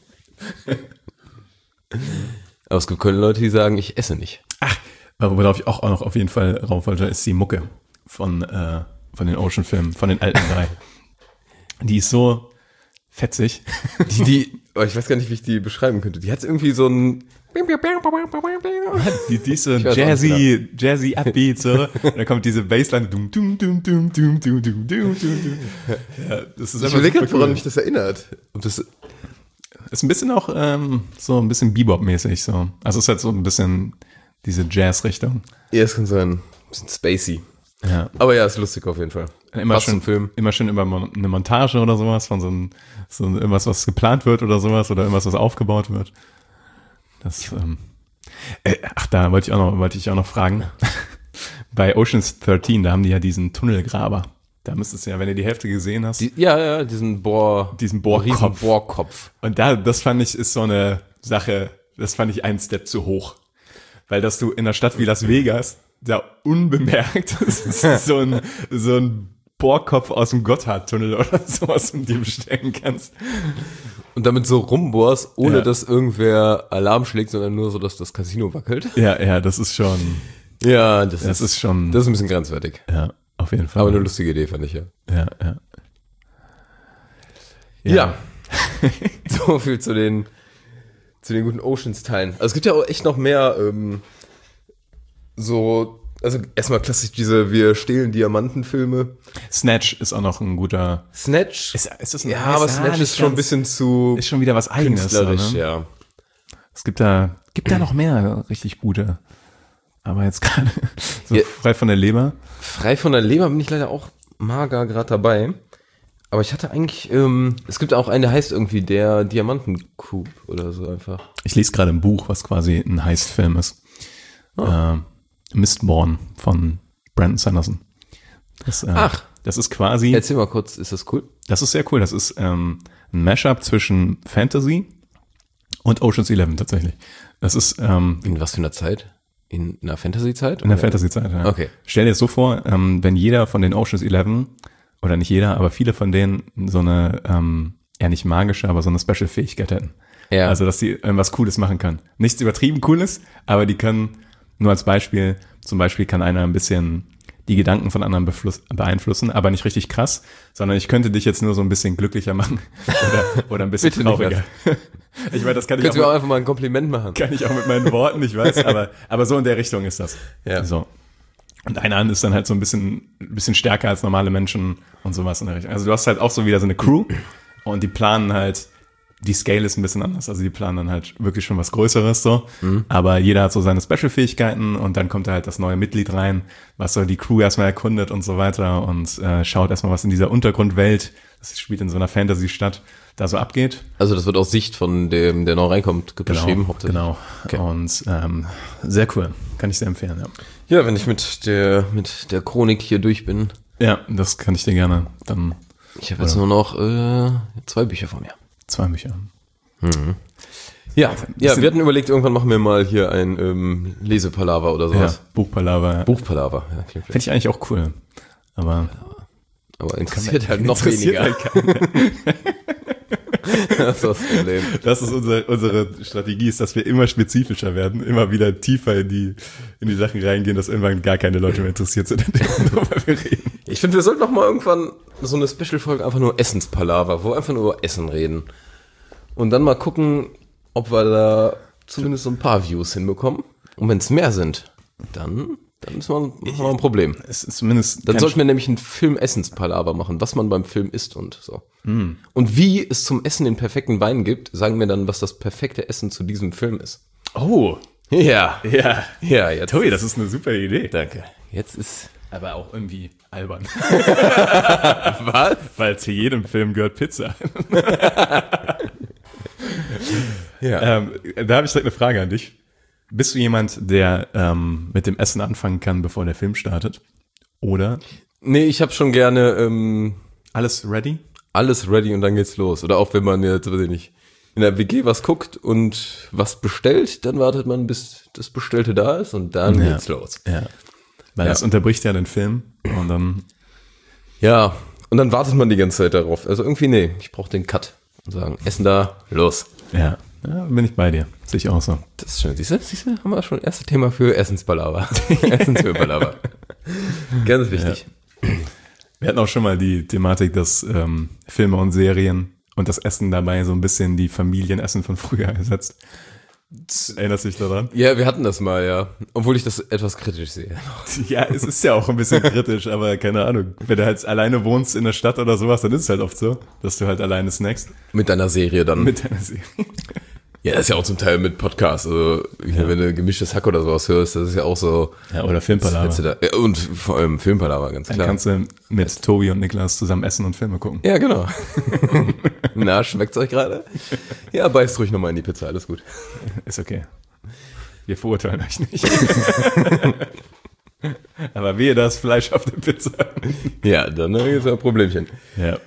Aber es gibt keine Leute, die sagen, ich esse nicht. Worauf ich auch noch auf jeden Fall rauf wollte, ist die Mucke von den Ocean-Filmen, von den alten 3. Die ist so fetzig. Oh, ich weiß gar nicht, wie ich die beschreiben könnte. Die hat irgendwie so ein... Die ist so Ich weiß jazzy Upbeat, so. Da kommt diese Bassline. Dum, dum, dum, dum, dum, dum, dum, dum, dum. Ja, das ist Ich überlege gerade, woran mich das erinnert. Und das ist ein bisschen auch so ein bisschen Bebop-mäßig. So. Also es ist halt so ein bisschen diese Jazz-Richtung. ja, es kann sein. Ein bisschen spacey. Ja. Aber ja, ist lustig auf jeden Fall. Immer Passt zum Film. Immer schön über eine Montage oder sowas, von so irgendwas, was geplant wird oder sowas, oder irgendwas, was aufgebaut wird. Das, da wollte ich auch noch fragen. Bei Ocean's 13, da haben die ja diesen Tunnelgraber. Da müsstest du ja, wenn du die Hälfte gesehen hast. Diesen Diesen Bohrkopf. riesen Bohrkopf. Und das fand ich, ist so eine Sache, das fand ich einen Step zu hoch. Weil dass du in einer Stadt wie Las Vegas da unbemerkt so ein Bohrkopf aus dem Gotthardtunnel oder sowas in dir bestellen kannst. Und damit so rumbohrst, ohne dass irgendwer Alarm schlägt, sondern nur so, dass das Casino wackelt. Ja, das ist schon, Ja, das ist schon, das ist ein bisschen grenzwertig. ja, auf jeden Fall. Aber eine lustige Idee, fand ich ja. Ja. So viel zu den guten Oceans-Teilen. Also es gibt ja auch echt noch mehr also erstmal klassisch diese Wir stehlen Diamanten-Filme. Snatch ist auch noch ein guter. Snatch? Ist das ein aber Snatch ist schon ein bisschen zu ist schon wieder was Eigenes. künstlerisch, So, ne? ja. Es gibt da noch mehr richtig gute. Aber jetzt gerade so Ja. frei von der Leber. Frei von der Leber bin ich leider auch mager gerade dabei. Aber ich hatte eigentlich, es gibt auch einen, der heißt irgendwie der Diamanten-Coup oder so einfach. Ich lese gerade ein Buch, was quasi ein Heist-Film ist. Mistborn von Brandon Sanderson. Das ist quasi, Erzähl mal kurz, ist das cool? das ist sehr cool. Das ist ein Mashup zwischen Fantasy und Ocean's 11 tatsächlich. Das ist In was für einer Zeit? In einer Fantasy-Zeit? in der Fantasy-Zeit. Ja. Okay. Stell dir das so vor, wenn jeder von den Ocean's 11, oder nicht jeder, aber viele von denen so eine, eher nicht magische, aber so eine Special-Fähigkeit hätten. Ja. Also, dass die irgendwas Cooles machen können. Nichts übertrieben Cooles, aber die können, nur als Beispiel, zum Beispiel kann einer ein bisschen die Gedanken von anderen beeinflussen, aber nicht richtig krass, sondern ich könnte dich jetzt nur so ein bisschen glücklicher machen oder ein bisschen Bitte nicht trauriger. Ich meine, das kann ich Könntest du mir auch auch einfach mal ein Kompliment machen? kann ich auch mit meinen Worten, ich weiß, aber so in der Richtung ist das. Ja. So. Und einer ist dann halt so ein bisschen stärker als normale Menschen und sowas in der Richtung. Also du hast halt auch so wieder so eine Crew und die planen halt, die Scale ist ein bisschen anders. Also die planen dann halt wirklich schon was Größeres so. Aber jeder hat so seine Special-Fähigkeiten und dann kommt da halt das neue Mitglied rein, was so die Crew erstmal erkundet und so weiter und schaut erstmal, was in dieser Untergrundwelt, das spielt in so einer Fantasy-Stadt, da so abgeht. Also das wird aus Sicht von dem, der noch reinkommt, beschrieben. hauptsächlich. Genau. Okay. Und sehr cool. Kann ich sehr empfehlen, ja. Ja, wenn ich mit der Chronik hier durch bin. Ja, das kann ich dir gerne dann Ich habe jetzt nur noch 2 Bücher vor mir. 2 Bücher. Ja, wir hatten überlegt, irgendwann machen wir mal hier ein Lesepalaver oder Ja, sowas. Buchpalaver. Ja. Buchpalaver, ja, klingt Finde ich eigentlich auch cool. Aber aber interessiert halt noch interessiert weniger. halt keinen. Das ist das Problem. Das ist unsere Strategie, ist, dass wir immer spezifischer werden, immer wieder tiefer in die Sachen reingehen, dass irgendwann gar keine Leute mehr interessiert sind, worüber wir reden. Ich finde, wir sollten noch mal irgendwann so eine Special-Folge einfach nur Essenspalaver, wo wir einfach nur über Essen reden. Und dann mal gucken, ob wir da zumindest so ein paar Views hinbekommen. Und wenn es mehr sind, dann ist man ein Problem. Es ist zumindest Dann sollten wir nämlich einen Film-Essenspalaver machen, was man beim Film isst und so. Und wie es zum Essen den perfekten Wein gibt, sagen wir dann, was das perfekte Essen zu diesem Film ist. Oh, Ja. ja. Ja, jetzt. Tobi, das ist eine super Idee. Danke. Jetzt ist... Aber auch irgendwie albern. Was? Weil zu jedem Film gehört Pizza. Ja. Da habe ich direkt eine Frage an dich. Bist du jemand, der mit dem Essen anfangen kann, bevor der Film startet? Oder Nee, ich habe schon gerne alles ready? alles ready und dann geht's los. Oder auch wenn man jetzt, weiß ich nicht, in der WG was guckt und was bestellt, dann wartet man, bis das Bestellte da ist und dann geht's los. Ja. Weil das unterbricht ja den Film und dann... Ja, und dann wartet man die ganze Zeit darauf. Also irgendwie, ich brauche den Cut und sagen, Essen da, los. Ja, bin ich bei dir. Sehe ich auch so. Das ist schön. Siehst du, haben wir schon erstes Thema für Essenspalaver. Essensfilmpalaver. Ganz wichtig. Ja. Wir hatten auch schon mal die Thematik, dass Filme und Serien und das Essen dabei so ein bisschen die Familienessen von früher ersetzt. Erinnerst du dich daran? Ja, wir hatten das mal, ja. Obwohl ich das etwas kritisch sehe. Ja, es ist ja auch ein bisschen kritisch, aber keine Ahnung. Wenn du halt alleine wohnst in der Stadt oder sowas, dann ist es halt oft so, dass du halt alleine snackst. Mit deiner Serie dann. Mit deiner Serie. Ja, das ist ja auch zum Teil mit Podcasts. Also, wenn du gemischtes Hack oder sowas hörst, das ist ja auch so. Ja, oder Filmpalaver. Ja, und vor allem Filmpalaver, ganz klar. Dann kannst du mit Tobi und Niklas zusammen essen und Filme gucken. Ja, genau. Na, schmeckt's euch gerade? Ja, beißt ruhig nochmal in die Pizza, alles gut. Ist okay. Wir verurteilen euch nicht. Aber wehe das Fleisch auf der Pizza. Ja, dann ist ein Problemchen. Ja.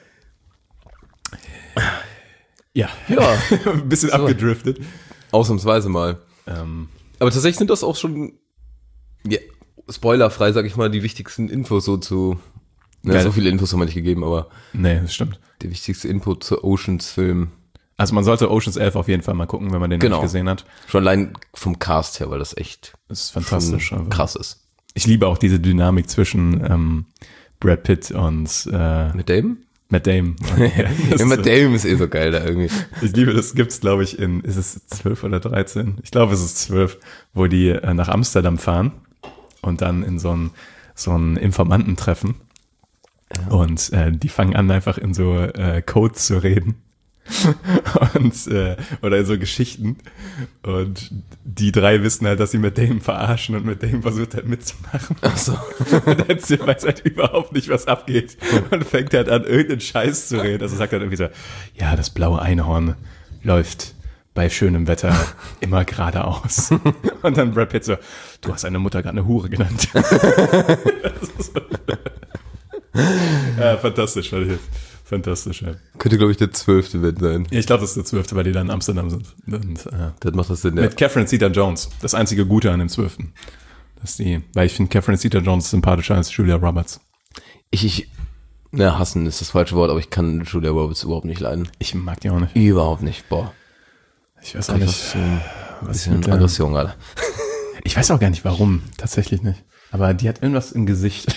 Ja. Ein bisschen So. Abgedriftet. Ausnahmsweise mal. Aber tatsächlich sind das auch schon, spoilerfrei, sag ich mal, die wichtigsten Infos so zu, so viele Infos haben wir nicht gegeben, aber Nee, das stimmt. der wichtigste Input zu Oceans-Film. Also man sollte Ocean's 11 auf jeden Fall mal gucken, wenn man den noch nicht gesehen hat. Schon allein vom Cast her, weil das echt Das ist fantastisch. schon krass ist. Ich liebe auch diese Dynamik zwischen Brad Pitt und Mit Damon? Matt Damon. Ja, Matt Damon ist so geil da irgendwie. Ich liebe, das gibt's, glaube ich, ist es 12 oder 13? Ich glaube, es ist 12, wo die nach Amsterdam fahren und dann in so ein Informanten treffen. Ja. Und die fangen an, einfach in so Codes zu reden. Und oder in so Geschichten. Und die drei wissen halt, dass sie mit Damon verarschen und mit Damon versucht halt mitzumachen. Ach so. Und er weiß halt überhaupt nicht, was abgeht. Und fängt halt an, irgendeinen Scheiß zu reden. Also sagt er irgendwie so, ja, das blaue Einhorn läuft bei schönem Wetter immer geradeaus. Und dann Brad Pitt so, du hast deine Mutter gerade eine Hure genannt. Ja, fantastisch, fand ich jetzt. Fantastisch, ja. Könnte, glaube ich, der 12. Event sein. Ja, ich glaube, das ist der 12., weil die dann in Amsterdam sind. Und, Das macht das Sinn, ja. mit Catherine Zeta-Jones. Das einzige Gute an dem 12. Weil ich finde Catherine Zeta-Jones sympathischer als Julia Roberts. Hassen ist das falsche Wort, aber ich kann Julia Roberts überhaupt nicht leiden. Ich mag die auch nicht. Überhaupt nicht, boah. Ich weiß auch nicht, was mit Aggression gerade. Ich weiß auch gar nicht, warum. Tatsächlich nicht. Aber die hat irgendwas im Gesicht.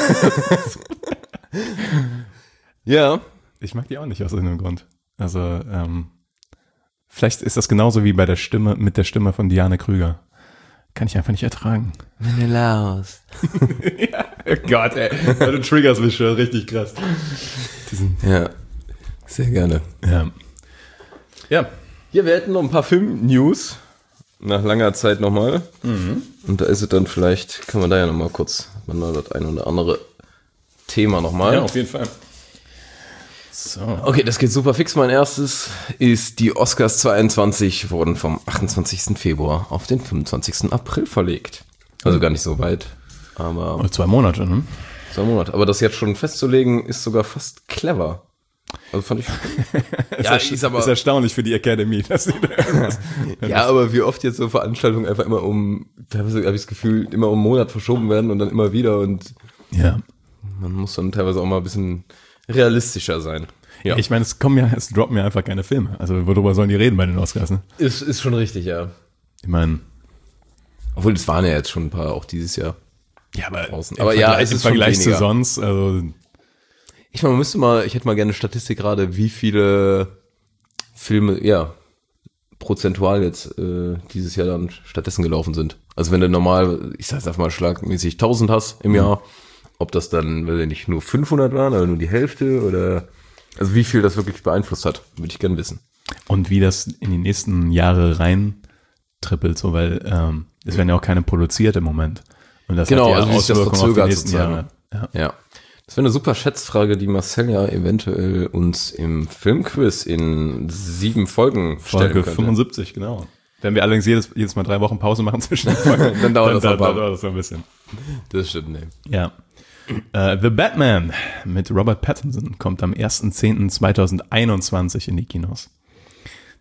Ja. Ich mag die auch nicht aus irgendeinem Grund. Also, vielleicht ist das genauso wie mit der Stimme von Diane Krüger. Kann ich einfach nicht ertragen. Menelaus. Ja, oh Gott, ey. Du triggerst mich schon richtig krass. Ja, sehr gerne. Ja. Ja. Ja, wir hätten noch ein paar Film-News. Nach langer Zeit nochmal. Und da ist es dann vielleicht, kann man da ja nochmal kurz, man das ein oder andere Thema nochmal. Ja, auf jeden Fall. So. Okay, das geht super fix. Mein erstes ist, die Oscars 22 wurden vom 28. Februar auf den 25. April verlegt. Also gar nicht so weit, aber 2 Monate, ne? 2 Monate. Aber das jetzt schon festzulegen, ist sogar fast clever. Also fand ich. Ja, ist aber. Ist erstaunlich für die Academy, dass sie da Ja, aber wie oft jetzt so Veranstaltungen einfach immer teilweise habe ich das Gefühl, immer um einen Monat verschoben werden und dann immer wieder und ja. Man muss dann teilweise auch mal ein bisschen realistischer sein. Ja. Ich meine, es droppen ja einfach keine Filme. Also worüber sollen die reden bei den Oscars, ne? Ist schon richtig, ja. Ich meine. Obwohl, es waren ja jetzt schon ein paar auch dieses Jahr. Ja, aber draußen. Aber ja, es im ist Vergleich schon zu weniger. sonst, also. Ich meine, ich hätte mal gerne eine Statistik gerade, wie viele Filme, ja, prozentual jetzt dieses Jahr dann stattdessen gelaufen sind. Also wenn du normal, ich sag's einfach mal schlagmäßig 1000 hast im Jahr, ob das dann, wenn nicht nur 500 waren, aber nur die Hälfte oder, also wie viel das wirklich beeinflusst hat, würde ich gerne wissen. Und wie das in die nächsten Jahre rein trippelt, so, weil es werden ja auch keine produziert im Moment. Und das Genau, hat ja also wie sich das Auswirkungen auf die verzögert nächsten sozusagen. Jahre. Ja. Das wäre eine super Schätzfrage, die Marcel ja eventuell uns im Filmquiz in 7 Folgen stellen Folge könnte. 75, genau. Wenn wir allerdings jedes Mal 3 Wochen Pause machen zwischen den Folgen, Dann dauert das noch ein bisschen. Das stimmt, ne. Ja. The Batman mit Robert Pattinson kommt am 1.10.2021 in die Kinos.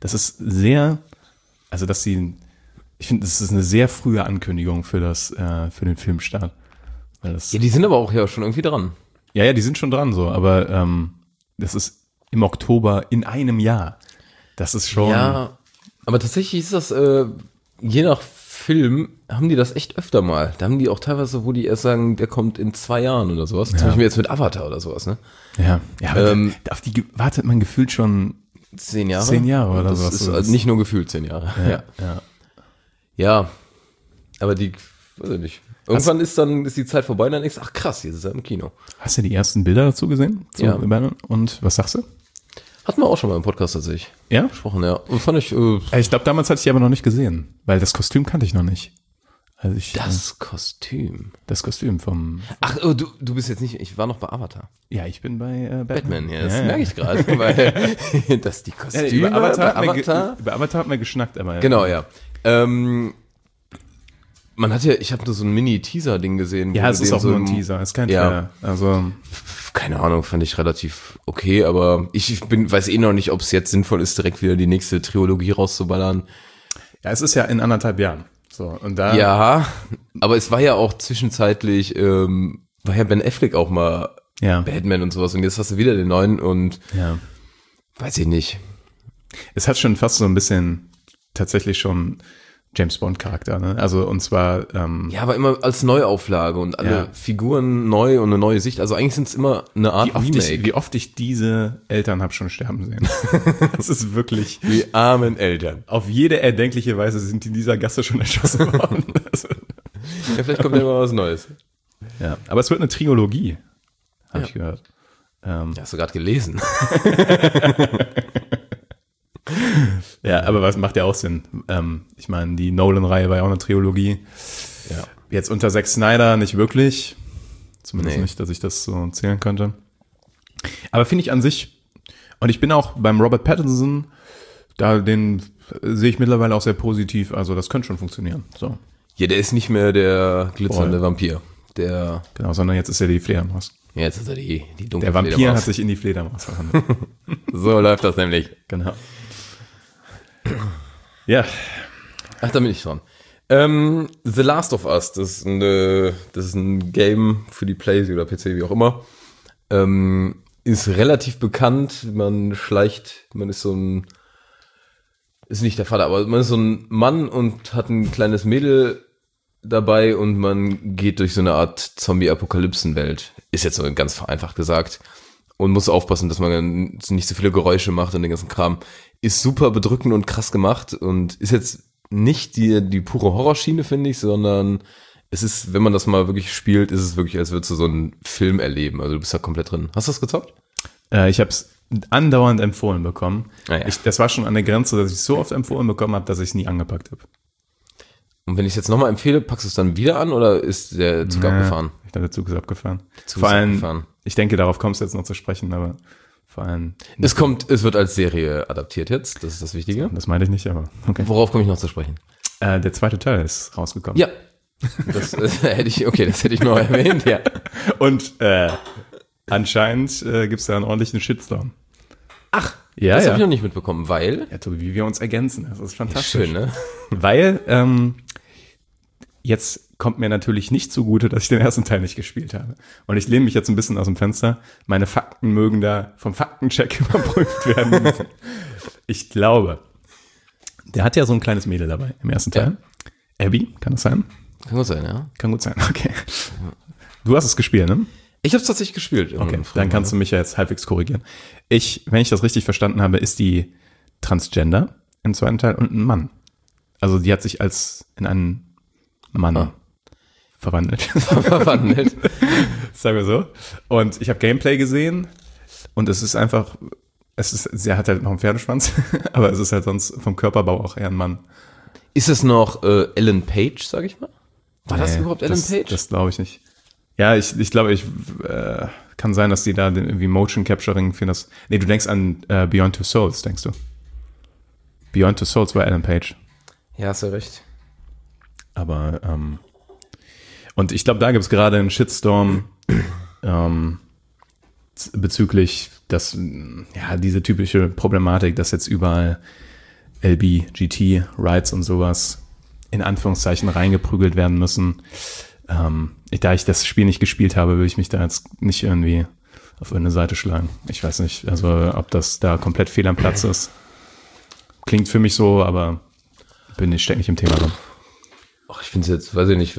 das ist sehr, also dass ich finde, das ist eine sehr frühe Ankündigung für den Filmstart. Weil das, Ja, die sind aber auch ja schon irgendwie dran. ja, die sind schon dran so, aber das ist im Oktober in einem Jahr. Das ist schon. Ja, aber tatsächlich ist das, je nach Film, haben die das echt öfter mal. Da haben die auch teilweise, wo die erst sagen, der kommt in 2 Jahren oder sowas. Zum Beispiel jetzt mit Avatar oder sowas, ne? Ja, aber auf die wartet man gefühlt schon 10 Jahre. 10 Jahre oder das sowas. ist also nicht nur gefühlt 10 Jahre. Ja. Ja, aber die, weiß ich nicht. Irgendwann ist die Zeit vorbei und dann denkst du, ach krass, jetzt ist er im Kino. Hast du die ersten Bilder dazu gesehen? Ja. Und was sagst du? Hatten wir auch schon mal im Podcast tatsächlich Ja? gesprochen, ja. Und fand ich, Ich glaube, damals hatte ich die aber noch nicht gesehen, weil das Kostüm kannte ich noch nicht. Also das Kostüm. das Kostüm vom. Ach, oh, du bist jetzt nicht, ich war noch bei Avatar. Ja, ich bin bei Batman, ja, das Ja. merke ich gerade, weil, dass die Kostüme über Avatar, bei Avatar. über Avatar hat man geschnackt, aber Genau, ja. Man hat ja, ich habe nur so ein Mini-Teaser-Ding gesehen. ja, wo es du ist den auch so nur ein im- Teaser, es ist kein Ja. Trailer. Also Keine Ahnung, fand ich relativ okay, aber ich weiß eh noch nicht, ob es jetzt sinnvoll ist, direkt wieder die nächste Trilogie rauszuballern. ja, es ist ja in 1,5 Jahren. So und da. Ja, aber es war ja auch zwischenzeitlich, war ja Ben Affleck auch mal Ja. Batman und sowas und jetzt hast du wieder den neuen und Ja. weiß ich nicht. Es hat schon fast so ein bisschen tatsächlich schon James Bond Charakter, ne? Also und zwar Ja, aber immer als Neuauflage und alle Ja. Figuren neu und eine neue Sicht. Also eigentlich sind es immer eine Art Remake. wie oft ich diese Eltern habe schon sterben sehen. Das ist wirklich. Die armen Eltern. Auf jede erdenkliche Weise sind die in dieser Gasse schon erschossen worden. Also, Ja, vielleicht kommt ja mal was Neues. ja, aber es wird eine Trilogie, habe ich gehört. Ja, hast du gerade gelesen. Ja, aber was macht ja auch Sinn. Ich meine, die Nolan-Reihe war ja auch eine Trilogie. Ja. Jetzt unter Zack Snyder nicht wirklich. Zumindest Nee. nicht, dass ich das so zählen könnte. Aber finde ich an sich, und ich bin auch beim Robert Pattinson, den sehe ich mittlerweile auch sehr positiv. Also das könnte schon funktionieren. So, Ja, der ist nicht mehr der glitzernde Voll. Vampir. Der, genau, sondern jetzt ist er die Fledermaus. ja, jetzt ist er die dunkle Der Vampir Fledermaus. hat sich in die Fledermaus verwandelt. So läuft das nämlich. Genau. Ja, Ach, da bin ich dran. The Last of Us, das ist ein Game für die Playsee oder PC, wie auch immer. Ist relativ bekannt. Man ist nicht der Vater, aber man ist so ein Mann und hat ein kleines Mädel dabei und man geht durch so eine Art Zombie-Apokalypsen-Welt. Ist jetzt so ganz vereinfacht gesagt. Und muss aufpassen, dass man nicht so viele Geräusche macht und den ganzen Kram. Ist super bedrückend und krass gemacht und ist jetzt nicht die pure Horrorschiene, finde ich, sondern es ist, wenn man das mal wirklich spielt, ist es wirklich, als würdest du so einen Film erleben. Also du bist da komplett drin. Hast du das gezockt? ich habe es andauernd empfohlen bekommen. Ah, ja. Das war schon an der Grenze, dass ich es so oft empfohlen bekommen habe, dass ich es nie angepackt habe. Und wenn ich es jetzt nochmal empfehle, packst du es dann wieder an oder ist der Zug abgefahren? Ich dachte, der Zug ist abgefahren. Zug Vor ist allem, abgefahren. ich denke, darauf kommst du jetzt noch zu sprechen, aber vor allem, Es wird als Serie adaptiert jetzt, das ist das Wichtige. das meinte ich nicht, aber okay. Worauf komme ich noch zu sprechen? Der zweite Teil ist rausgekommen. Ja. Das hätte ich noch erwähnt, ja. Und anscheinend gibt es da einen ordentlichen Shitstorm. Ach, Ja, das ja. habe ich noch nicht mitbekommen, weil. Ja, Tobi, wie wir uns ergänzen, das ist fantastisch. Schön, ne? Weil, jetzt kommt mir natürlich nicht zugute, dass ich den ersten Teil nicht gespielt habe. Und ich lehne mich jetzt ein bisschen aus dem Fenster. Meine Fakten mögen da vom Faktencheck überprüft werden müssen. Ich glaube, der hat ja so ein kleines Mädel dabei im ersten Teil. Abby, kann das sein? Kann gut sein, ja. Kann gut sein, okay. Du hast es gespielt, ne? Ich habe es tatsächlich gespielt. Okay, dann kannst du mich ja jetzt halbwegs korrigieren. Wenn ich das richtig verstanden habe, ist die Transgender im zweiten Teil und ein Mann. Also die hat sich in einen Mann verwandelt. verwandelt. Sagen wir so. Und ich habe Gameplay gesehen und es ist einfach, sie hat halt noch einen Pferdeschwanz, aber es ist halt sonst vom Körperbau auch eher ein Mann. Ist es noch Ellen Page, sag ich mal? War das überhaupt Ellen Page? Das glaube ich nicht. Ja, ich glaube, kann sein, dass die da irgendwie Motion Capturing für das. Nee, du denkst an Beyond Two Souls, denkst du? Beyond Two Souls war Ellen Page. Ja, hast du recht. Aber, und ich glaube, da gibt es gerade einen Shitstorm bezüglich diese typische Problematik, dass jetzt überall LBGT Rights und sowas in Anführungszeichen reingeprügelt werden müssen. Da ich das Spiel nicht gespielt habe, will ich mich da jetzt nicht irgendwie auf irgendeine Seite schlagen. Ich weiß nicht, also ob das da komplett fehl am Platz ist. Klingt für mich so, aber stecke nicht im Thema drin. Ach, ich finde es jetzt, weiß ich nicht,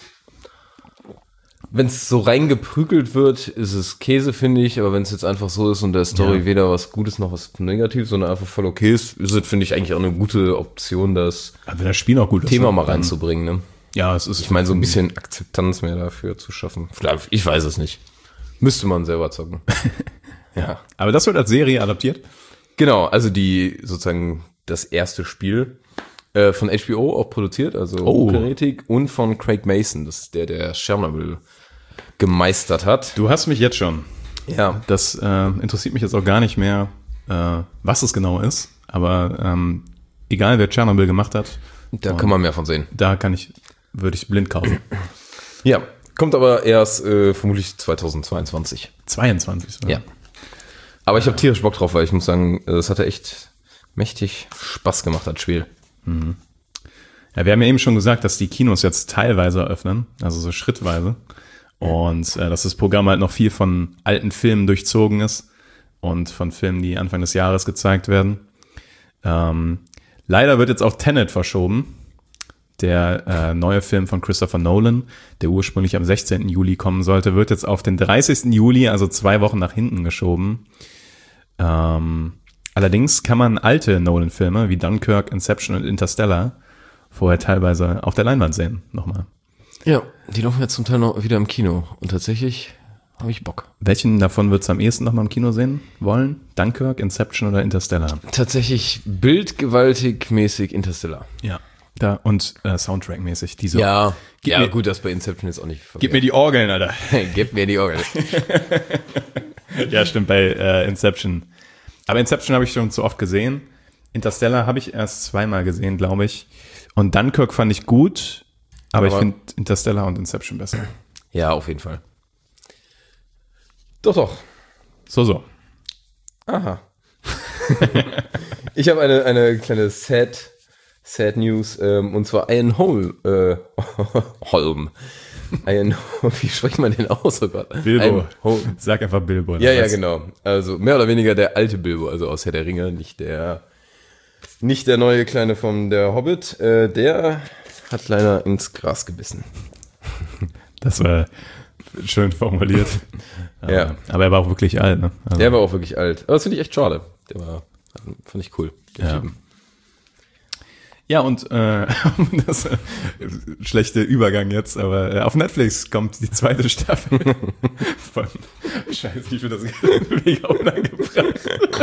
wenn es so reingeprügelt wird, ist es Käse, finde ich, aber wenn es jetzt einfach so ist und der Story weder was Gutes noch was Negatives, sondern einfach voll okay ist es, finde ich, eigentlich auch eine gute Option, das wenn das Spiel auch gut Thema ist, mal reinzubringen. Ne? Ja, es ist. Ich meine, so ein bisschen Akzeptanz mehr dafür zu schaffen. Vielleicht, ich weiß es nicht. Müsste man selber zocken. Ja. Aber das wird als Serie adaptiert? Genau, also sozusagen das erste Spiel von HBO auch produziert, also Hochkarätig, und von Craig Mason, das ist der Chernobyl gemeistert hat. Du hast mich jetzt schon. Ja. Das interessiert mich jetzt auch gar nicht mehr, was es genau ist, aber egal wer Chernobyl gemacht hat. Da kann man mehr von sehen. Da würde ich blind kaufen. Ja, kommt aber erst vermutlich 2022. 22. Ja. Aber ich habe tierisch Bock drauf, weil ich muss sagen, es hatte echt mächtig Spaß gemacht, das Spiel. Mhm. Ja, wir haben ja eben schon gesagt, dass die Kinos jetzt teilweise eröffnen, also so schrittweise. Und dass das Programm halt noch viel von alten Filmen durchzogen ist und von Filmen, die Anfang des Jahres gezeigt werden. Leider wird jetzt auch Tenet verschoben. Der neue Film von Christopher Nolan, der ursprünglich am 16. Juli kommen sollte, wird jetzt auf den 30. Juli, also 2 Wochen nach hinten geschoben. Allerdings kann man alte Nolan-Filme wie Dunkirk, Inception und Interstellar vorher teilweise auf der Leinwand sehen. Nochmal. Ja, die laufen jetzt zum Teil noch wieder im Kino. Und tatsächlich habe ich Bock. Welchen davon würdest du am ehesten nochmal im Kino sehen wollen? Dunkirk, Inception oder Interstellar? Tatsächlich bildgewaltig mäßig Interstellar. Ja. Da und Soundtrack-mäßig. Die so, Ja, mir, gut, das bei Inception jetzt auch nicht verkehrt. Gib mir die Orgeln, Alter. Gib mir die Orgel. Ja, stimmt, bei Inception. Aber Inception habe ich schon zu oft gesehen. Interstellar habe ich erst 2-mal gesehen, glaube ich. Und Dunkirk fand ich gut, aber ich finde Interstellar und Inception besser. Ja, auf jeden Fall. Doch. So. Aha. Ich habe eine kleine Sad News, und zwar Ian Holm. Wie spricht man den aus? Oh Gott. Bilbo. Sag einfach Bilbo. Ja, genau. Also mehr oder weniger der alte Bilbo, also aus Herr der Ringe, nicht der neue Kleine von der Hobbit. Der hat leider ins Gras gebissen. Das war schön formuliert. Ja. Aber er war auch wirklich alt, ne? Also, Der war auch wirklich alt. Aber das finde ich echt schade. Fand ich cool. Ja. Ja, und das schlechte Übergang jetzt, aber auf Netflix kommt die 2. Staffel von Scheiße, ich finde das mega unangebracht.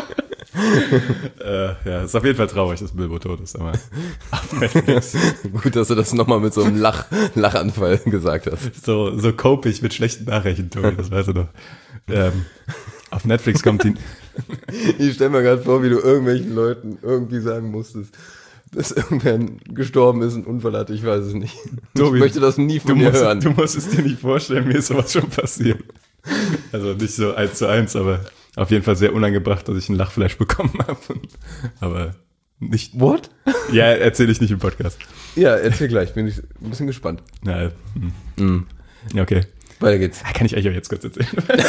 Ja, ist auf jeden Fall traurig, dass Bilbo tot ist, aber auf Netflix. Gut, dass du das nochmal mit so einem Lachanfall gesagt hast. So cope ich mit schlechten Nachrichten, Tobi, das weißt du doch. Auf Netflix kommt die... Ich stelle mir gerade vor, wie du irgendwelchen Leuten irgendwie sagen musstest, dass irgendwer gestorben ist, ein Unfall hatte, ich weiß es nicht. Tobi, ich möchte das nie von dir hören. Du musst es dir nicht vorstellen, mir ist sowas schon passiert. Also nicht so 1:1, aber auf jeden Fall sehr unangebracht, dass ich ein Lachfleisch bekommen habe. Aber nicht... What? Ja, erzähle ich nicht im Podcast. Ja, erzähl gleich, bin ich ein bisschen gespannt. Na, Ja, okay. Weiter geht's. Kann ich eigentlich auch jetzt kurz erzählen.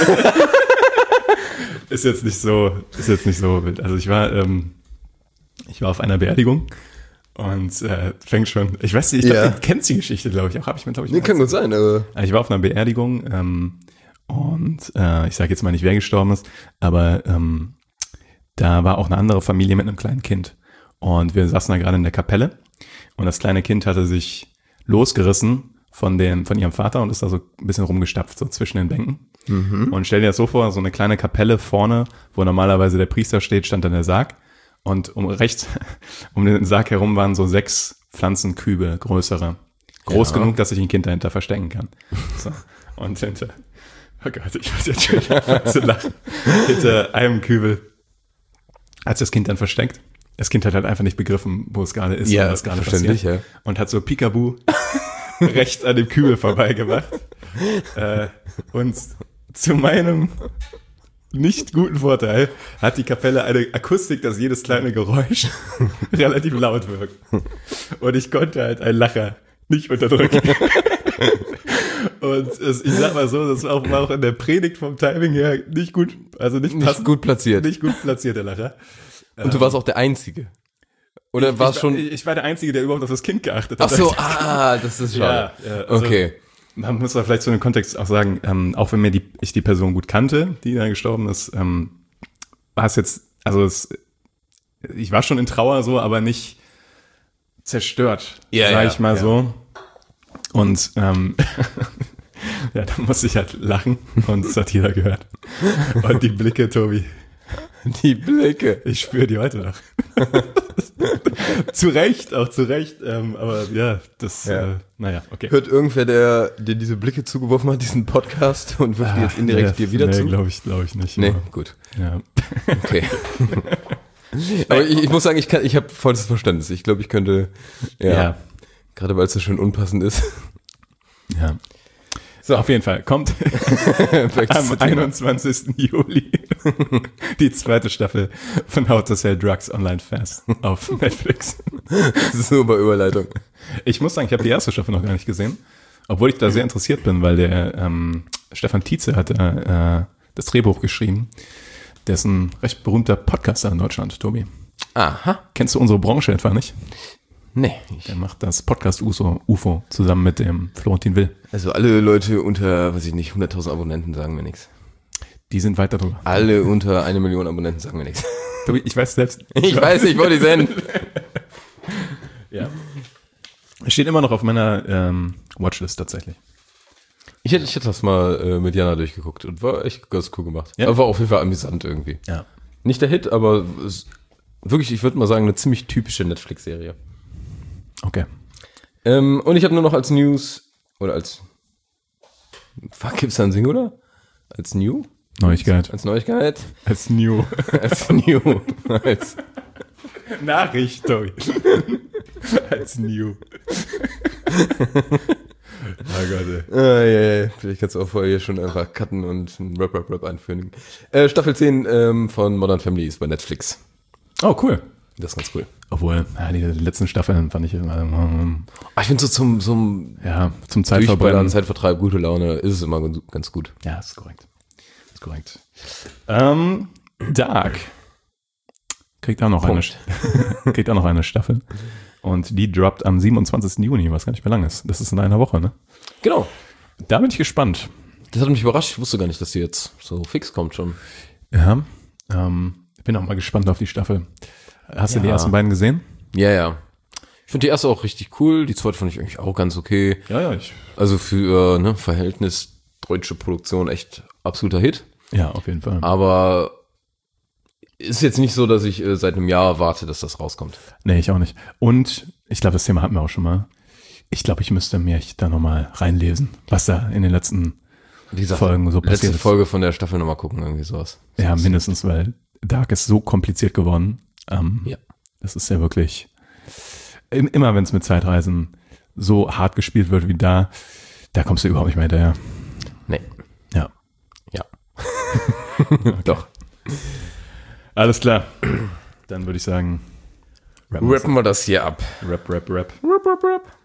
Ist jetzt nicht so wild. Also ich war auf einer Beerdigung und fängt schon, ich weiß nicht, ich glaube, du kennst die Geschichte, glaube ich, auch. Nee, kann gut sein, aber... Also ich war auf einer Beerdigung und ich sage jetzt mal nicht, wer gestorben ist, aber da war auch eine andere Familie mit einem kleinen Kind. Und wir saßen da gerade in der Kapelle und das kleine Kind hatte sich losgerissen von ihrem Vater und ist da so ein bisschen rumgestapft, so zwischen den Bänken. Mhm. Und stell dir das so vor, so eine kleine Kapelle vorne, wo normalerweise der Priester steht, stand dann der Sarg. Und rechts um den Sarg herum waren so 6 Pflanzenkübel, größere. Groß genug, dass sich ein Kind dahinter verstecken kann. So. Und oh Gott, ich weiß jetzt schon anfangen zu lachen. Hinter einem Kübel hat sich das Kind dann versteckt. Das Kind hat halt einfach nicht begriffen, wo es gerade ist und was gerade passiert. Ja. Und hat so Peekaboo rechts an dem Kübel vorbeigemacht. Und zu meinem nicht guten Vorteil hat die Kapelle eine Akustik, dass jedes kleine Geräusch relativ laut wirkt. Und ich konnte halt einen Lacher nicht unterdrücken. Und ich sag mal so, das war auch in der Predigt vom Timing her nicht gut, also nicht gut platziert. Nicht gut platziert, der Lacher. Und du warst auch der Einzige. Oder war es schon... Ich war der Einzige, der überhaupt auf das Kind geachtet hat. Ach so, das ist schade. Ja, also, okay. Man muss da vielleicht zu dem Kontext auch sagen, auch wenn ich die Person gut kannte, die da gestorben ist, war es jetzt, ich war schon in Trauer so, aber nicht zerstört, sag ich mal so. Und ja, da musste ich halt lachen und das hat jeder gehört. Und die Blicke, Tobi. Die Blicke. Ich spüre die heute noch. zu Recht, aber ja, naja, okay. Hört irgendwer, der dir diese Blicke zugeworfen hat, diesen Podcast und wirft die jetzt indirekt dir wieder zu? Glaube ich nicht. Nee, aber, gut. Ja. Okay. Aber ich muss sagen, ich habe volles Verständnis. Ich glaube, ich könnte, gerade weil es so schön unpassend ist. Ja. So, auf jeden Fall kommt am 21. Juli die zweite Staffel von How to Sell Drugs Online Fast auf Netflix. Super Überleitung. Ich muss sagen, ich habe die erste Staffel noch gar nicht gesehen, obwohl ich da sehr interessiert bin, weil der Stefan Tietze hat das Drehbuch geschrieben. Der ist ein recht berühmter Podcaster in Deutschland, Tobi. Aha. Kennst du unsere Branche etwa nicht? Nee. Der macht das Podcast UFO zusammen mit dem Florentin Will. Also alle Leute unter, 100.000 Abonnenten sagen mir nichts. Die sind weiter drüber. Alle unter 1 Million Abonnenten sagen mir nichts. Tobi, ich weiß selbst. Ich weiß, ich wollte die senden. Ja. Steht immer noch auf meiner Watchlist tatsächlich. Ich hätte das mal mit Jana durchgeguckt und war echt ganz cool gemacht. Ja. Aber war auf jeden Fall amüsant irgendwie. Ja. Nicht der Hit, aber wirklich, ich würde mal sagen, eine ziemlich typische Netflix-Serie. Okay. Und ich habe nur noch als News, oder als, gibt's da ein Singular? Als New? Neuigkeit. Als Neuigkeit? Als New. Als New. Als Nachricht, Tobi. Als New. Oh Gott, ey. Vielleicht kannst du auch vorher hier schon einfach cutten und ein Rap einführen. Staffel 10 von Modern Family ist bei Netflix. Oh, cool. Das ist ganz cool. Obwohl, die letzten Staffeln fand ich immer, Ich finde so zum Zeitverbrennen. Zeitvertreib, gute Laune, ist es immer ganz gut. Ja, ist korrekt. Dark kriegt auch noch eine Staffel. Und die droppt am 27. Juni, was gar nicht mehr lang ist. Das ist in einer Woche, ne? Genau. Da bin ich gespannt. Das hat mich überrascht. Ich wusste gar nicht, dass die jetzt so fix kommt schon. Ja, bin auch mal gespannt auf die Staffel. Hast du die ersten beiden gesehen? Ja. Ich finde die erste auch richtig cool. Die zweite fand ich eigentlich auch ganz okay. Ja. Also für Verhältnis deutsche Produktion echt absoluter Hit. Ja, auf jeden Fall. Aber ist jetzt nicht so, dass ich seit einem Jahr warte, dass das rauskommt. Nee, ich auch nicht. Und ich glaube, das Thema hatten wir auch schon mal. Ich glaube, ich müsste mich da nochmal reinlesen, was da in den letzten Folgen so passiert ist. Letzte Folge von der Staffel nochmal gucken, irgendwie sowas. Ja, mindestens, weil Dark ist so kompliziert geworden. Ja. Das ist ja wirklich, immer wenn es mit Zeitreisen so hart gespielt wird wie da kommst du überhaupt nicht mehr hinterher. Nee. Ja. Doch. Alles klar. Dann würde ich sagen, rappen wir das hier ab. Rap.